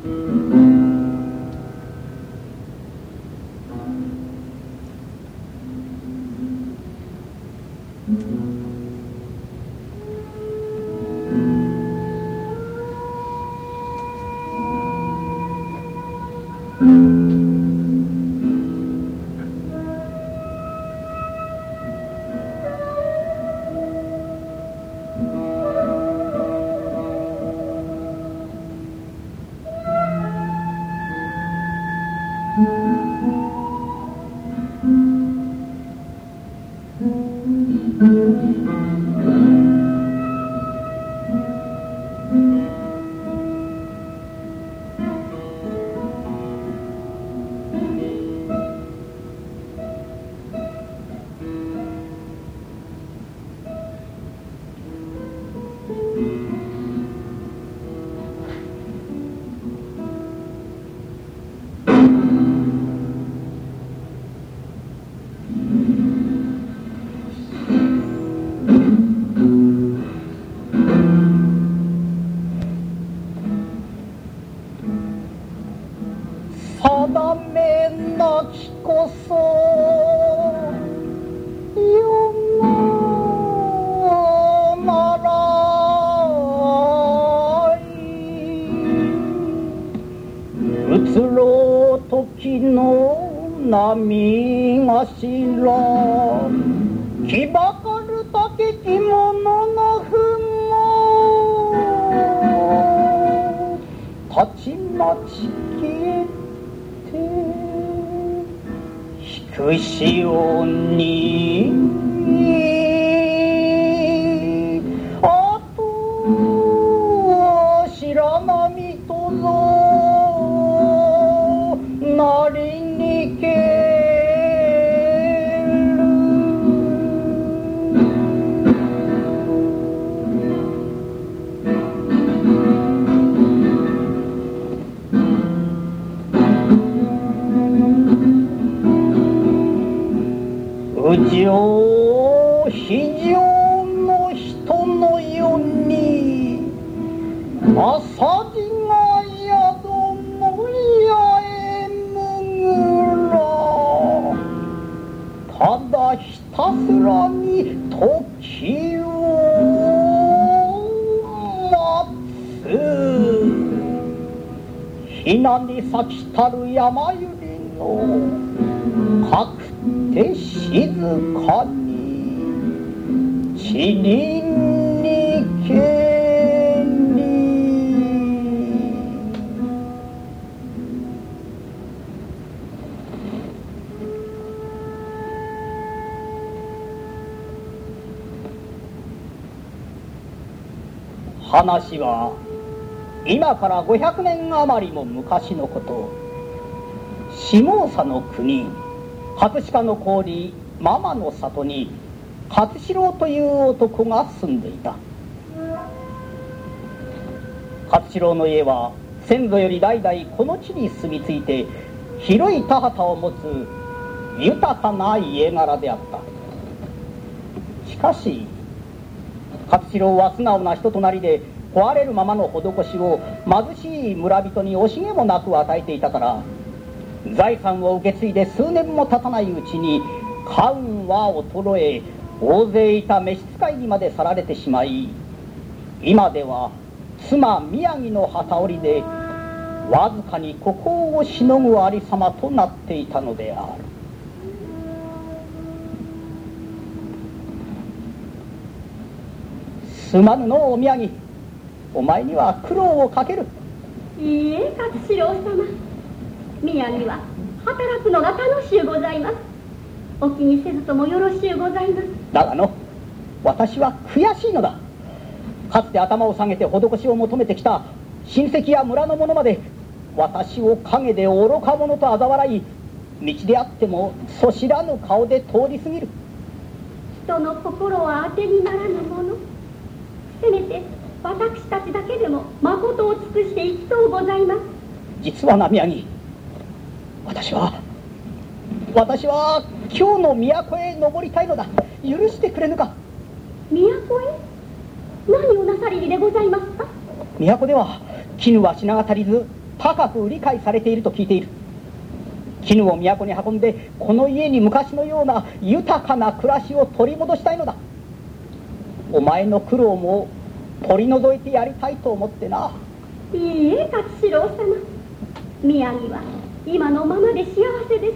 定めなきこそ世がならい移ろう時の波頭きばかるたけきもののふもたちまち消え低潮にあと白波とぞなりにける非常の人のように朝地が宿の八重むぐらただひたすらに時を待つひなに咲きたる山百合のかくて静かに散りにけり話は今から500年余りも昔のこと。下総の国葛飾の郡ママの里に勝四郎という男が住んでいた。勝四郎の家は先祖より代々この地に住み着いて広い田畑を持つ豊かな家柄であった。しかし勝四郎は素直な人となりで壊れるままの施しを貧しい村人に惜しげもなく与えていたから、財産を受け継いで数年も経たないうちに家運は衰え、大勢いた召使いにまで去られてしまい、今では妻宮城の旗織りでわずかに孤高をしのぐありさまとなっていたのである。すまぬのお宮城、お前には苦労をかける。 いいえ、勝四郎様、宮城は働くのが楽しゅうございます。お気にせずともよろしゅうございます。 だがの、私は悔しいのだ。かつて頭を下げて施しを求めてきた親戚や村の者まで私を陰で愚か者と嘲笑い、道であってもそ知らぬ顔で通り過ぎる。 人の心は当てにならぬもの。せめて私たちだけでも誠を尽くしていきとうございます。 実はな、宮城、私は今日の都へ登りたいのだ。許してくれぬか。 都へ？何をなさりにでございますか？ 都では絹は品が足りず、 高く売り買いされていると聞いている。絹を都に運んでこの家に昔のような豊かな暮らしを取り戻したいのだ。お前の苦労も取り除いてやりたいと思ってな。 いいえ、勝四郎様、宮城は今のままで幸せです。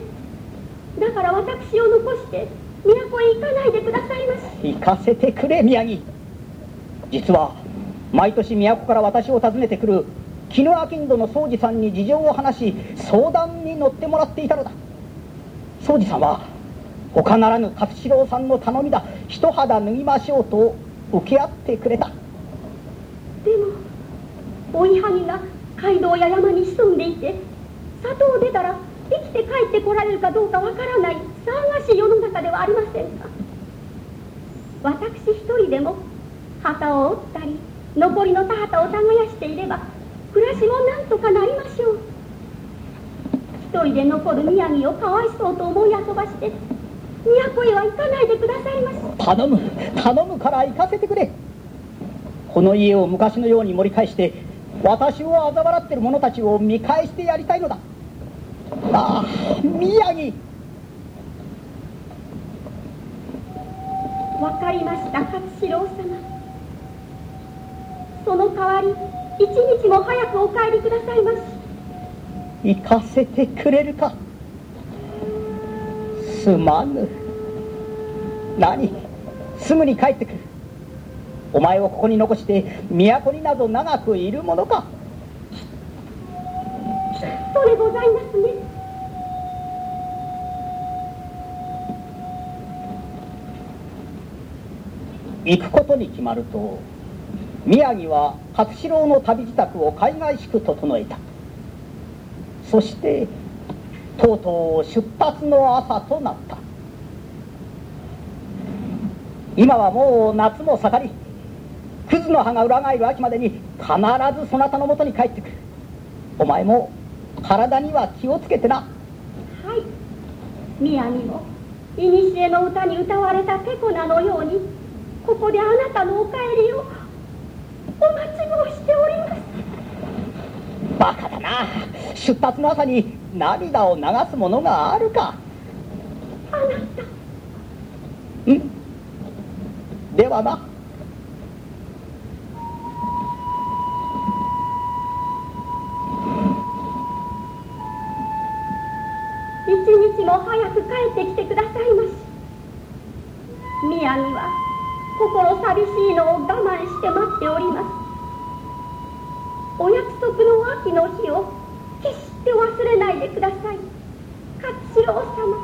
だから私を残して都へ行かないでくださいまし。 行かせてくれ、宮城。実は毎年都から私を訪ねてくる絹商人の宗次さんに事情を話し、相談に乗ってもらっていたのだ。宗次さんは他ならぬ勝四郎さんの頼みだ、一肌脱ぎましょうと受け合ってくれた。 でも追いはぎが街道や山に潜んでいて、里を出たら生きて帰ってこられるかどうかわからない騒がしい世の中ではありませんか。私一人でも旗を折ったり残りの田畑を耕していれば暮らしもなんとかなりましょう。一人で残る宮城をかわいそうと思い遊ばして都へは行かないでくださいまし。 頼むから行かせてくれ。この家を昔のように盛り返して、私を嘲笑っている者たちを見返してやりたいのだ。ああ、宮城。 わかりました、勝四郎様。その代わり一日も早くお帰りくださいまし。 行かせてくれるか。すまぬ。何、すぐに帰ってくる。お前をここに残して都になど長くいるものか。 それございますね。 行くことに決まると、宮城は勝四郎の旅支度を海外しく整えた。そしてとうとう出発の朝となった。今はもう夏も盛り、葛の葉が裏返る秋までに必ずそなたのもとに帰ってくる。お前も体には気をつけてな。 はい、宮城も古の歌に歌われたペコナのように、ここであなたのお帰りをお待ち申しております。 バカだな。出発の朝に涙を流すものがあるか。 あなた。 うん、ではな。 一日も早く帰ってきてくださいまし。宮城は心寂しいのを我慢して待っております。お約束の秋の日を決して忘れないでください、勝四郎様。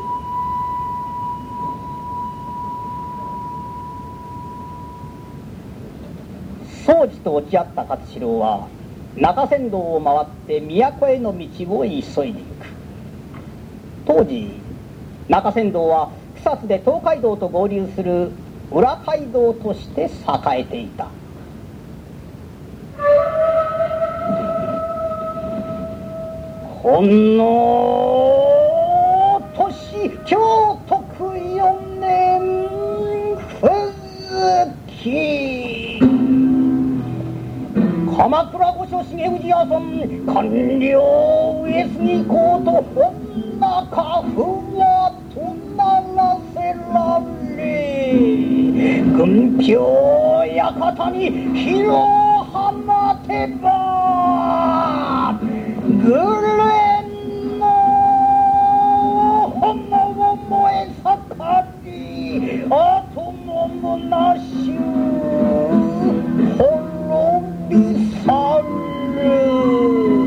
宗次と落ち合った勝四郎は中山道を回って都への道を急いでいく。当時中山道は草津で東海道と合流する裏街道として栄えていた。この年京徳4年冬季、鎌倉御所重氏屋村官僚上杉公と女家父はとならせられ、軍票館に火を放てばぐれんの炎を燃え盛り、後のむなしゅ滅び去る。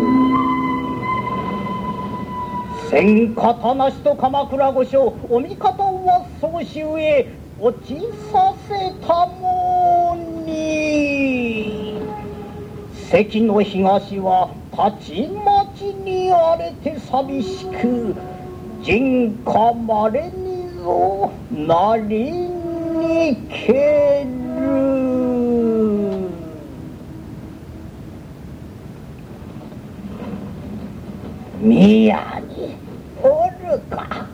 千刀なしと鎌倉御所お味方は総州へ落ちさせたもに、関の東はたちまちに荒れて寂しく、人家まれにぞなりにける。宮におるか。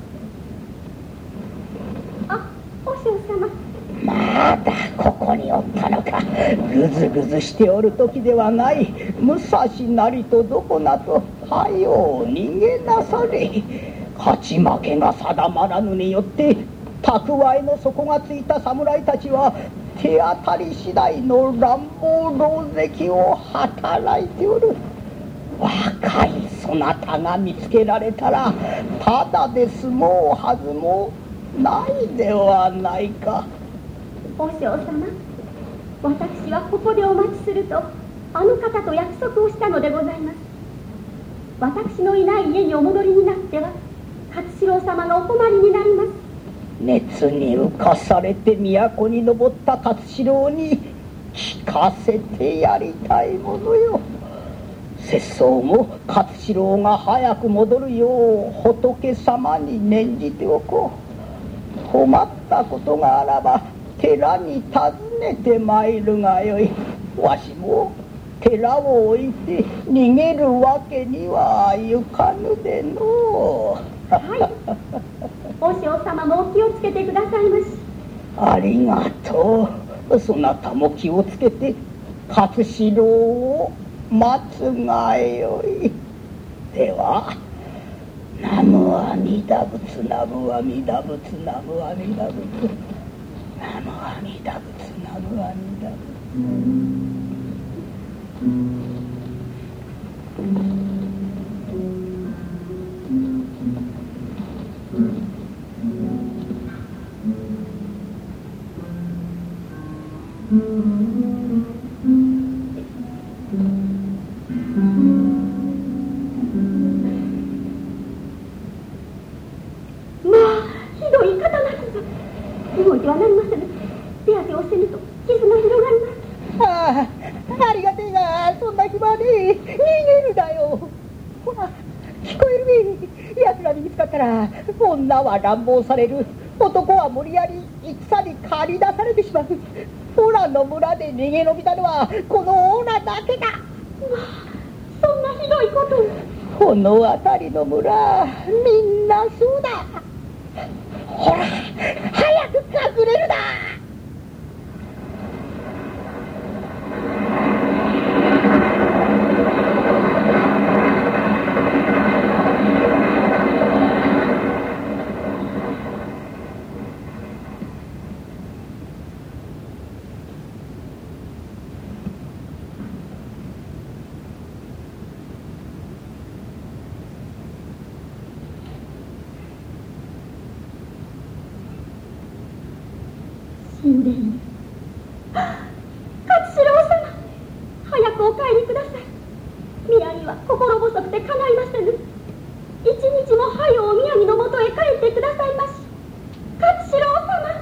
あ、和尚様。 まだここにおっったのか。ぐずぐずしておる時ではない。武蔵なりとどこなとはよう逃げなされ。勝ち負けが定まらぬによって蓄えの底がついた侍たちは手当たり次第の乱暴狼藉を働いておる。若いそなたが見つけられたらただで済もうはずもないではないか。 和尚様、私はここでお待ちするとあの方と約束をしたのでございます。私のいない家にお戻りになっては勝四郎様がお困りになります。 熱に浮かされて都に登った勝四郎に聞かせてやりたいものよ。節操も勝四郎が早く戻るよう仏様に念じておこう。困ったことがあらば寺に訪ねてまいるがよい。わしも寺を置いて逃げるわけにはいかぬでのはい、和尚様もお気をつけてくださいまし。 ありがとう。そなたも気をつけて勝四郎を待つがよい。では、南無阿弥陀仏、南無阿弥陀仏、南無阿弥陀仏、南無阿弥陀仏、南無阿弥陀仏。 動いてはなりませぬ。手当てをせぬと傷が広がります。 ああ、ありがてえが、そんな暇で逃げるだよ。ほら、聞こえるべ。奴らに見つかったら女は乱暴される、男は無理やり戦に駆り出されてしまう。オラの村で逃げ延びたのはこのオラだけだ。 そんなひどいことを。 この辺りの村みんなそうだ。ほら、早く隠れるだ。 死んでいる。勝四郎様、早くお帰りください。宮城は心細くてかないませぬ。一日も早う宮城のもとへ帰ってくださいまし。勝四郎様。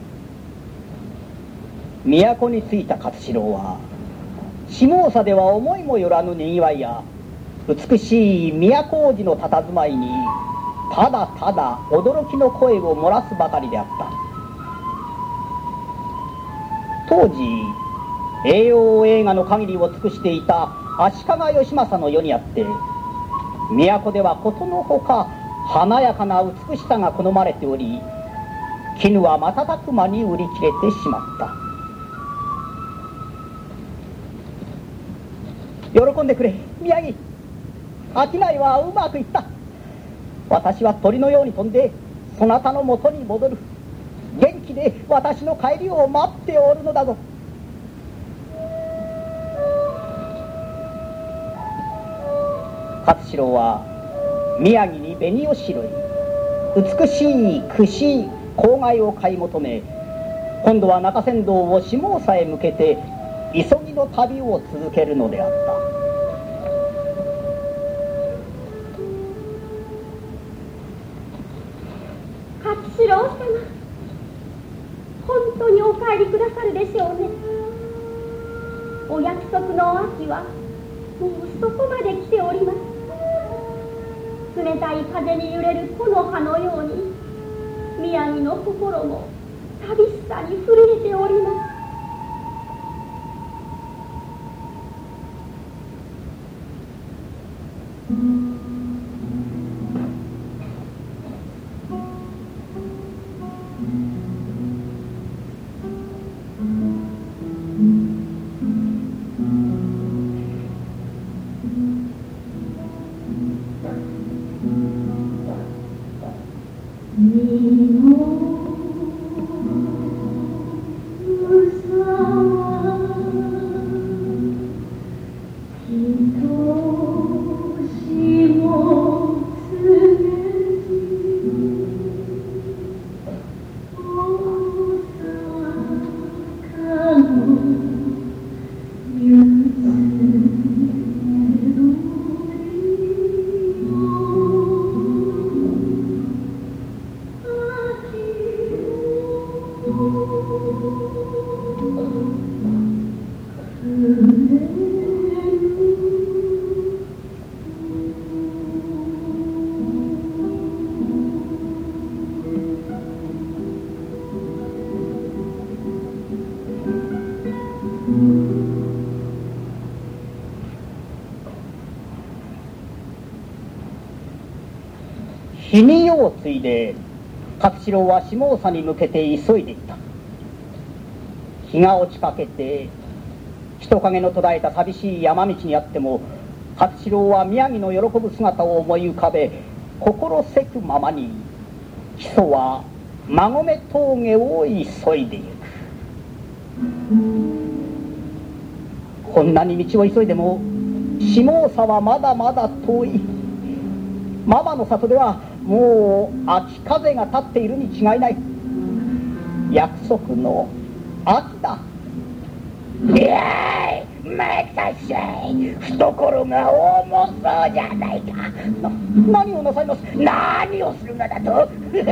都に着いた勝四郎は下総では思いもよらぬにぎわいや美しい都大路の佇まいにただただ驚きの声を漏らすばかりであった。当時栄養映画の限りを尽くしていた足利義政の世にあって都ではことのほか華やかな美しさが好まれており、絹は瞬く間に売り切れてしまった。喜んでくれ宮城、商いはうまくいった。私は鳥のように飛んでそなたのもとに戻る。元気で私の帰りを待っておるのだぞ。勝四郎は宮城に紅を拾い、美しい櫛郊外を買い求め、今度は中山道を下総へ向けて急ぎの旅を続けるのであった。 勝四郎様、本当にお帰りくださるでしょうね。お約束の秋はもうそこまで来ております。冷たい風に揺れる木の葉のように宮城の心も寂しさに震えております。 日に夜を継いで勝四郎は下総に向けて急いでいた。日が落ちかけて人影の途絶えた寂しい山道にあっても、勝四郎は宮城の喜ぶ姿を思い浮かべ、心せくままに木曽は馬込峠を急いでゆく。こんなに道を急いでも下総はまだまだ遠い。ママの里ではもう秋風が立っているに違いない。約束の秋だ。いやい、待たしゃい。懐が重そうじゃないか。何をなさいます。何をするのだと。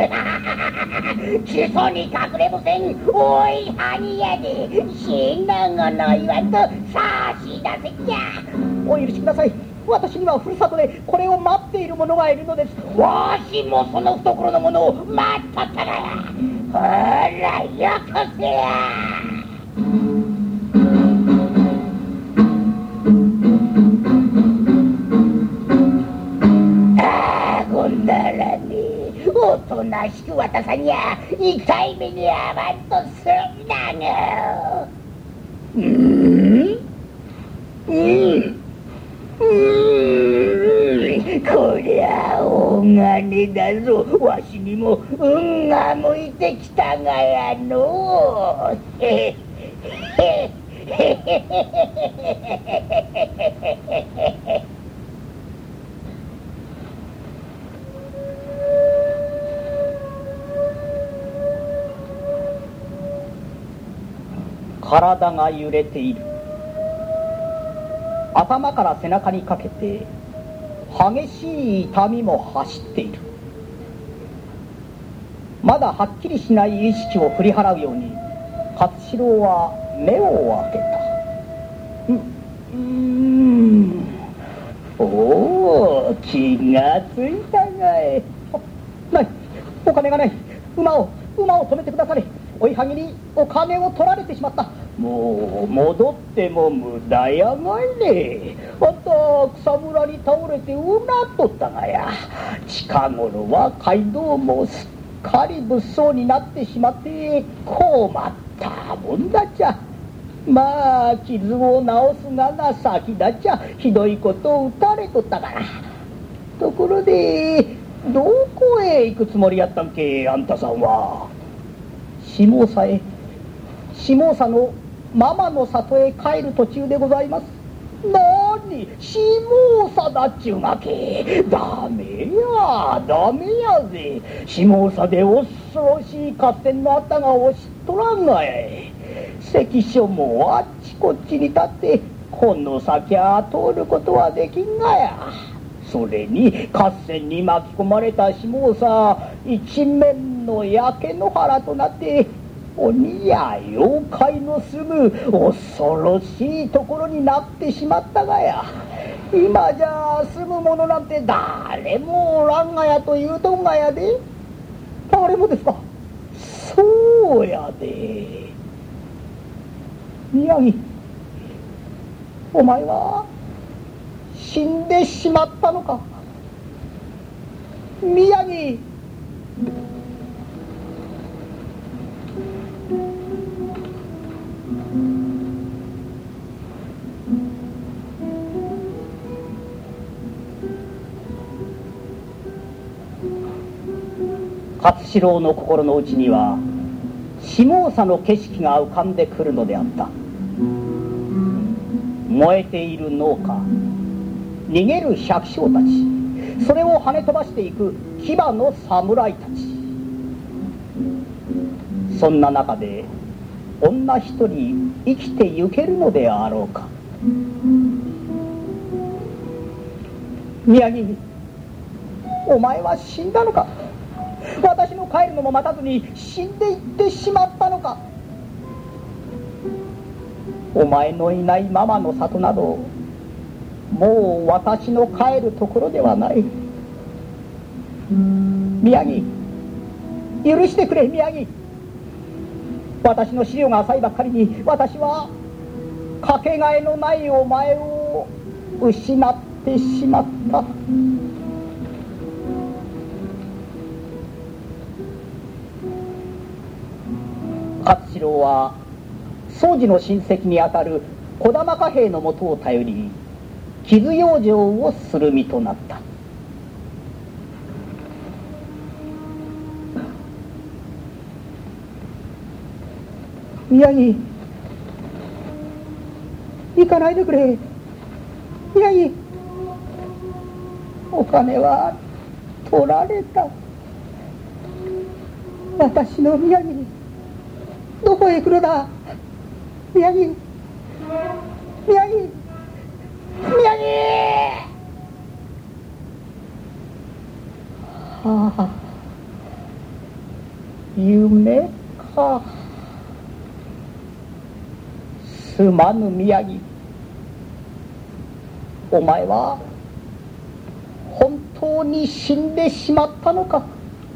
木曽に隠れません。おい萩屋で死なごの言わんと差し出せじゃ。お許しください。私にはふるさとでこれを待っている者がいるのです。わしもその懐の者を待っとったがや。ほらよこせや。ああ、こんならね、おとなしく渡さにゃ痛い目に遭わんとすんだが。こりゃ大金だぞ。わしにも運が向いてきたがやの。へへへへへ。体が揺れている。頭から背中にかけて激しい痛みも走っている。まだはっきりしない意識を振り払うように勝四郎は目を開けた。おお、気がついたがい。ない、お金がない。馬を止めてくだされ。追いはぎにお金を取られてしまった。もう戻っても無駄やがいね。あんた草むらに倒れてうなっとったがや。近頃は街道もすっかり物騒になってしまって困ったもんだっちゃ。まあ傷を治すがが先だっちゃ。ひどいことを打たれとったから。ところでどこへ行くつもりやったんけ、あんたさんは。下総へ。下総のママの里へ帰る途中でございます。なに、下総だっちゅうがけ。ダメやぜ。下総で恐ろしい合戦のあったがを知っとらんがい。関所もあっちこっちに立ってこの先は通ることはできんがや。それに合戦に巻き込まれた下総一面の焼け野原となって鬼や妖怪の住む恐ろしいところになってしまったがや。今じゃ住む者なんて誰もおらんがやと言うとんがやで。誰もですか。そうやで。宮城、お前は死んでしまったのか。宮城。勝四郎の心の内には下総の景色が浮かんでくるのであった。燃えている農家、逃げる百姓たち、それを跳ね飛ばしていく騎馬の侍たち。そんな中で女一人生きてゆけるのであろうか。宮城、お前は死んだのか。私の帰るのも待たずに死んでいってしまったのか。お前のいないママの里などもう私の帰るところではない。宮城、許してくれ。宮城、私の資料が浅いばっかりに私はかけがえのないお前を失ってしまった。勝四郎は宗次の親戚にあたる児玉貨幣のもとを頼り傷養生をする身となった。宮城、行かないでくれ。宮城、お金は取られた。私の宮城、どこへ行くのだ。宮城、宮城、宮城。はあ、夢か。すまぬ宮城、お前は本当に死んでしまったのか。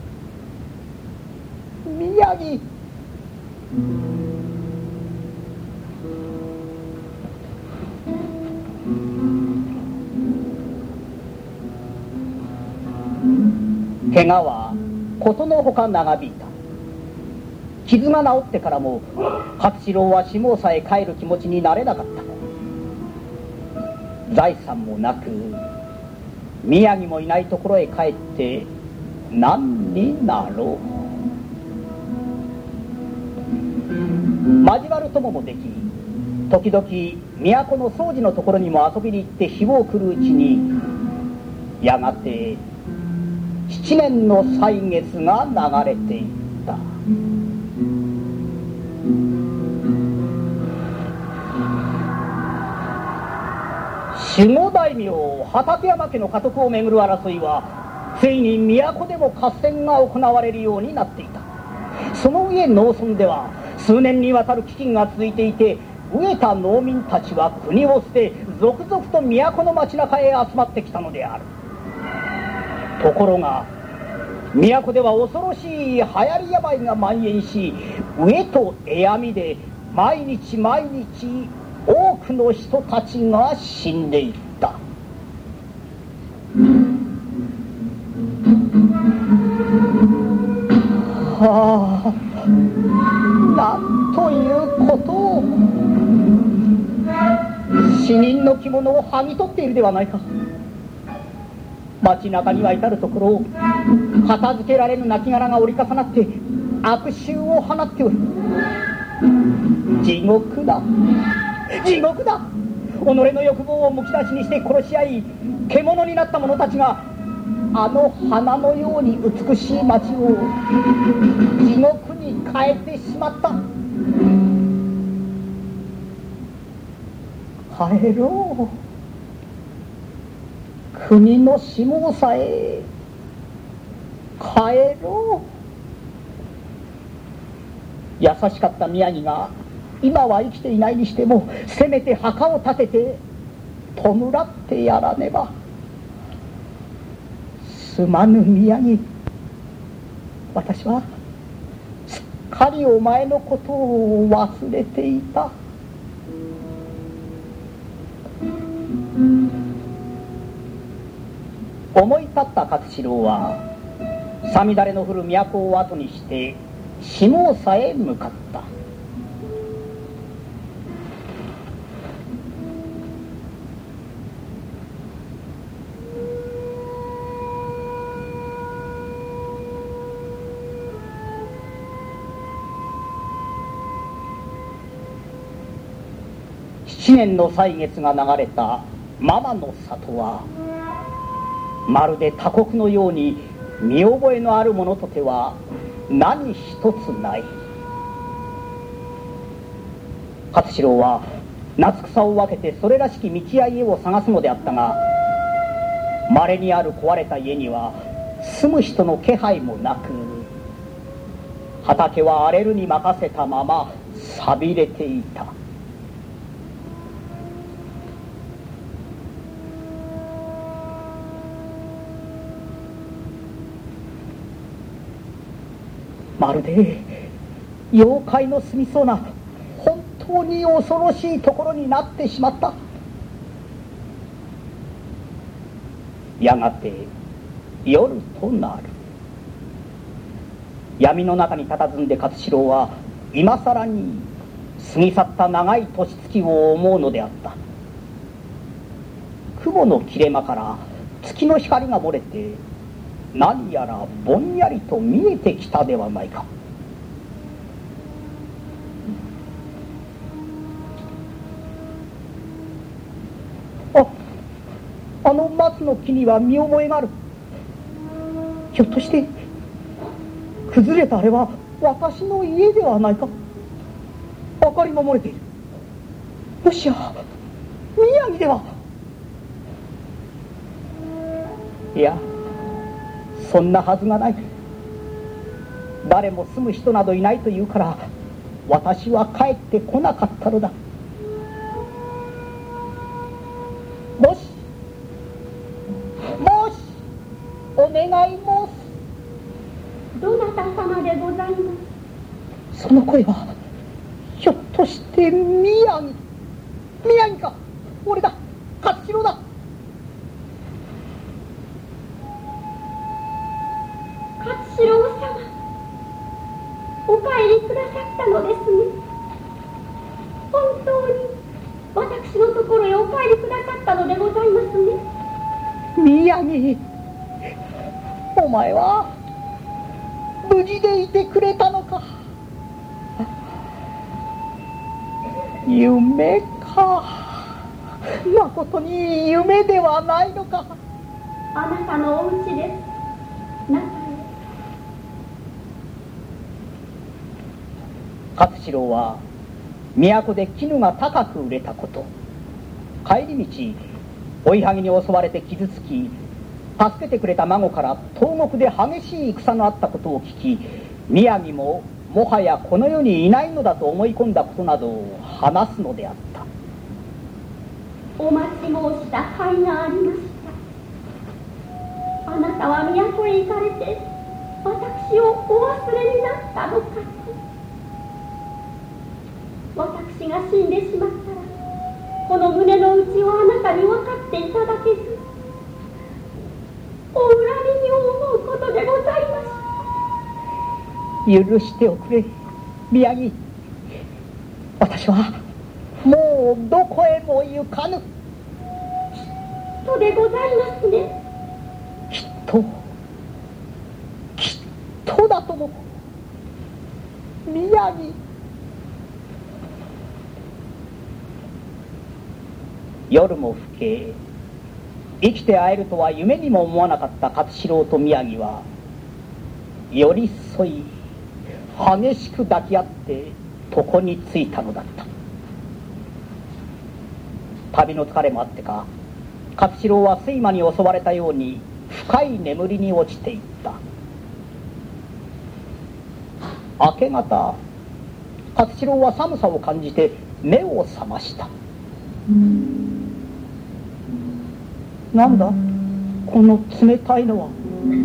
宮城、怪我はことのほか長引いた。傷が治ってからも勝四郎は下総へ帰る気持ちになれなかった。財産もなく宮城もいないところへ帰って何になろう。交わる友もでき、時々都の宗次のところにも遊びに行って日を送るうちに、やがて7年の歳月が流れていった。守護大名畠山家の家督をめぐる争いはついに都でも合戦が行われるようになっていた。その上農村では数年にわたる飢饉が続いていて、飢えた農民たちは国を捨て続々と都の町中へ集まってきたのである。ところが都では恐ろしい流行り病が蔓延し、飢えとえやみで毎日毎日多くの人たちが死んでいった。はあ、なんということを。死人の着物を剥ぎ取っているではないか。街中には至るところ片付けられぬ亡骸が折り重なって悪臭を放っておる。地獄だ、地獄だ。己の欲望をむき出しにして殺し合い、獣になった者たちがあの花のように美しい町を地獄に変えてしまった。帰ろう、国の下総へ帰ろう。優しかった宮城が今は生きていないにしても、せめて墓を建てて弔ってやらねば。すまぬ宮城、私はすっかりお前のことを忘れていた。思い立った勝四郎はさみだれの降る都を後にして下総へ向かった。7年の歳月が流れたママの里はまるで他国のように見覚えのあるものとては何一つない。勝四郎は夏草を分けてそれらしき道や家を探すのであったが、稀にある壊れた家には住む人の気配もなく、畑は荒れるに任せたまま寂れていた。まるで妖怪の住みそうな本当当に恐ろしいところになってしまった。やがて夜となる。闇の中に佇んで勝四郎は今さらに過ぎ去った長い年月を思うのであった。雲の切れ間から月の光が漏れて何やらぼんやりと見えてきたではないか。あの松の木には見覚えがある。ひょっとして崩れたあれは私の家ではないか。明かりも漏れている。もしや宮城では。いや、そんなはずがない。誰も住む人などいないというから私は帰ってこなかったのだ。もしお願い申す。 どなた様でございます？ その声はひょっとして宮城か。俺だ、勝四郎だ。 勝四郎様、お帰りくださったのですね。本当に私のところへお帰りくださったのでございますね。 宮城、お前は無事でいてくれたのか。夢か。まことに夢ではないのか。 あなたのお家です。中へ。 勝四郎は都で絹が高く売れたこと、帰り道追いはぎに襲われて傷つき助けてくれた孫から東国で激しい戦のあったことを聞き、宮城ももはやこの世にいないのだと思い込んだことなどを話すのであった。 お待ち申した甲斐がありました。あなたは都へ行かれて私をお忘れになったのかと。私が死んでしまったらこの胸の内をあなたに分かっていただけず、お恨みに思うことでございました。許しておくれ、宮城。私はもうどこへも行かぬ。 きっとでございますね。 きっとだとも。宮城。夜も更け、生きて会えるとは夢にも思わなかった勝四郎と宮城は寄り添い激しく抱き合って床に着いたのだった。旅の疲れもあってか勝四郎は睡魔に襲われたように深い眠りに落ちていった。明け方、勝四郎は寒さを感じて目を覚ました。なんだこの冷たいのは。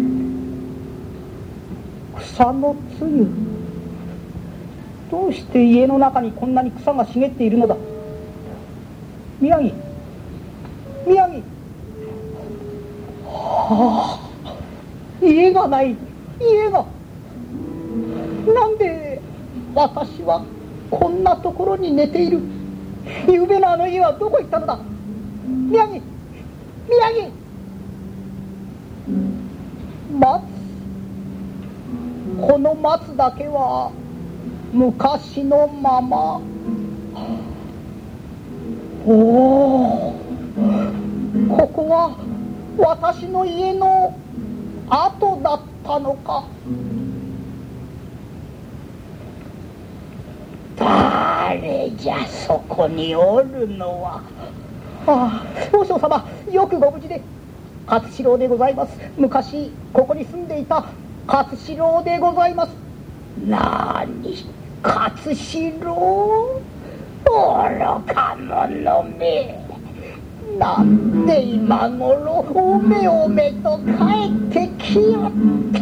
草のつゆ。どうして家の中にこんなに草が茂っているのだ。宮城、はあ、家がない。家がなんで私はこんなところに寝ている。ゆうべのあの家はどこ行ったのだ。宮城、松。この松だけは昔のまま。おお、ここは私の家の跡だったのか。誰じゃそこにおるのは。ああ、和尚様、よくご無事で。勝四郎でございます。昔ここに住んでいた勝四郎でございます。なに、勝四郎、愚か者め。なんで今頃おめおめと帰ってきよった。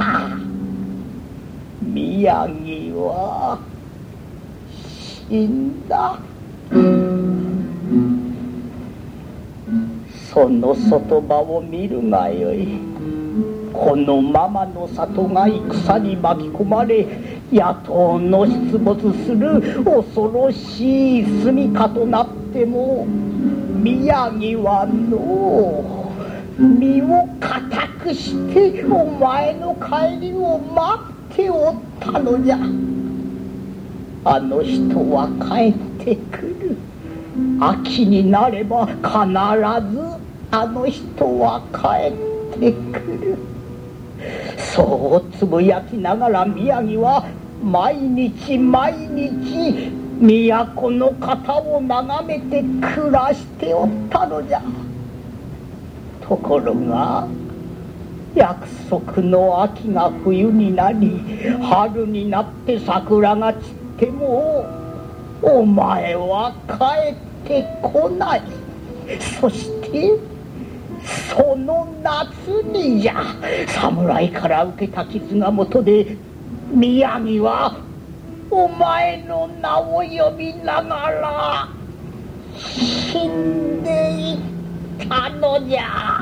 宮城は死んだ。 その外場を見るがよい。このままの里が戦に巻き込まれ野党の出没する恐ろしい住処となっても、宮城はの身を固くしてお前の帰りを待っておったのじゃ。あの人は帰ってくる。秋になれば必ずあの人は帰ってくる。そうつぶやきながら宮城は毎日毎日都の方を眺めて暮らしておったのじゃ。ところが約束の秋が冬になり、春になって桜が散ってもお前は帰ってこない。そしてその夏にじゃ、侍から受けた傷がもとで宮城はお前の名を呼びながら死んでいったのじゃ。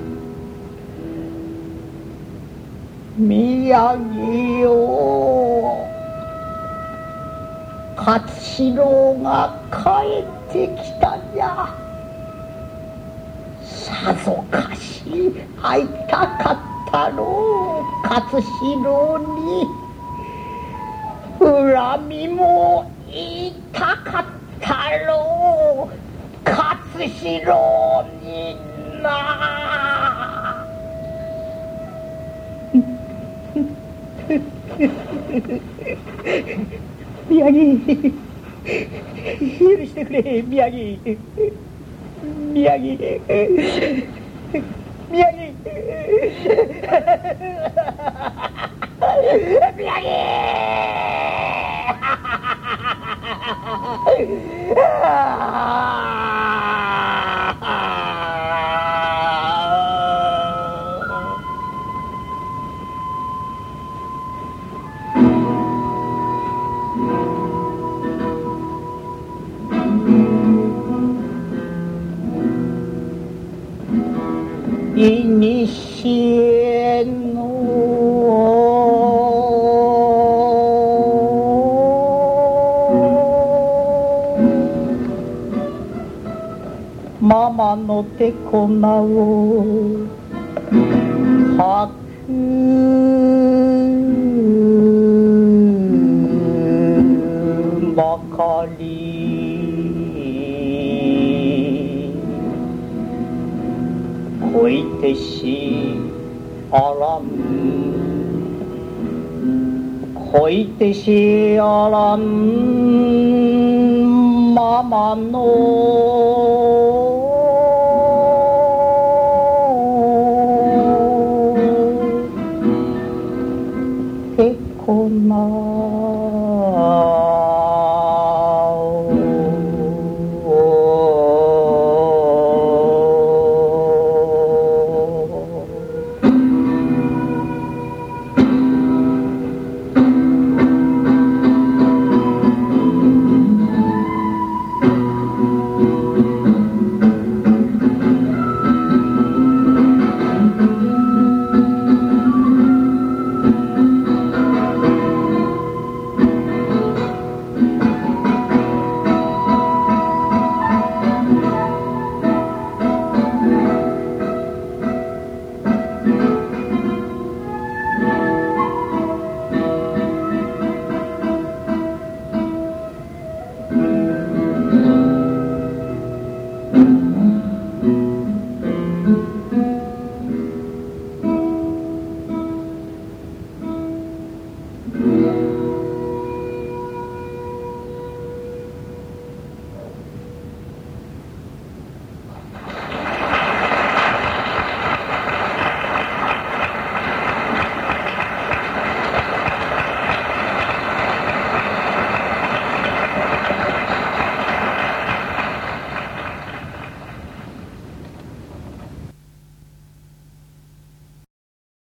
宮城よ、勝四郎が帰ってきたじゃ。さぞかし会いたかったろう、勝四郎に。恨みも言いたかったろう、勝四郎にな。宮城、許してくれ。宮城、宮城、宮城、宮城。いにしえのママの手こなを吐くばかり、こいてしあらん、こいてしあらんママの